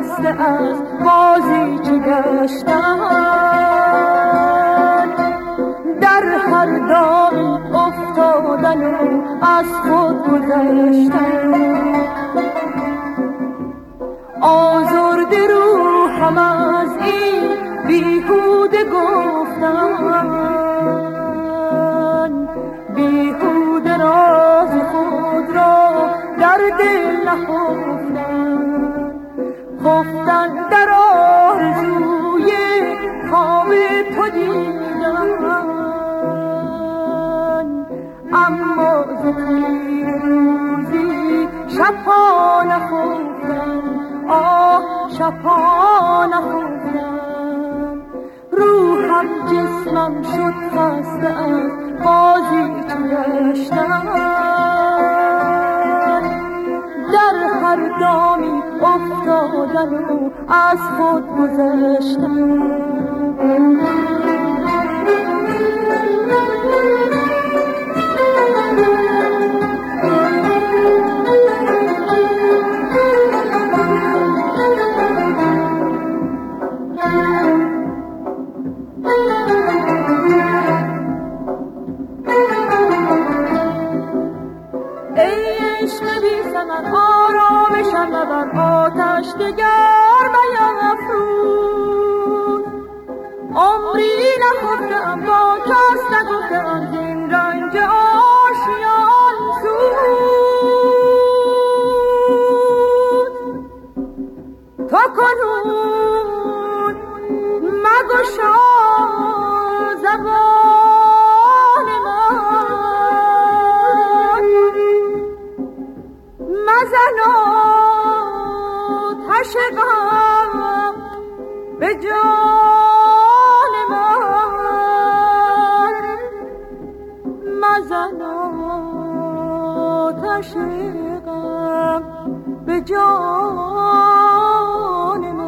خسته از بازی چه گشتن، در هر دامی افتادن و از خود گذشتن. آزرده روحم از این بیهوده گفتن، بیهوده راز خود را در دل نهفتن، خفتن در آرزوی خواب تو دیدن، اما ز تیر روزی شبها نخفتن، آه شبها نخفتن. روحم جسمم شد خسته از بازی چه گشتن، در هر دامی افتادن و از خود گذشتن. آرامشم بر آتش دگر میفروز، عمری نخفتم با کس نگفتم زین رنج آشیان سوز. تو کنون مگشا زبان من، مزن آتش غم به جان من، مزن آتش غم به جان من.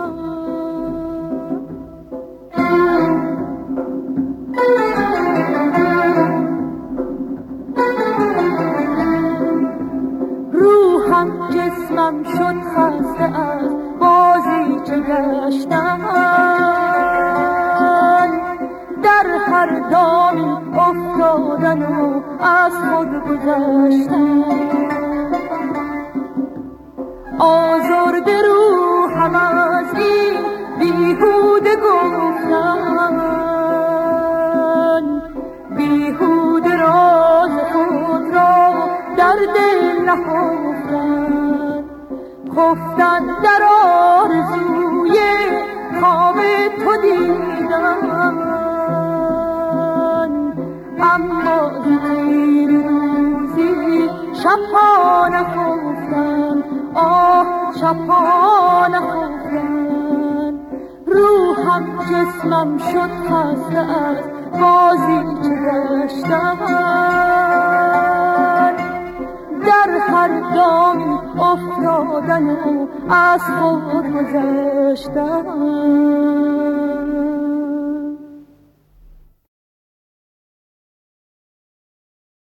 جسمم شد خسته از بازی چه گشتن، در هر دامی افتادن و از خود گذشتن. آزرده روحم از این بیهوده گفتن، بیهوده راز خود را در دل نهفتن، خفتن در آرزوی خواب تو دیدن، اما ز تیر روزی شبها نخفتن، آه شبها نخفتن. روحم جسمم شد خسته از بازی چه گشتن، در هر دامی افتادن و از خود گذشتن.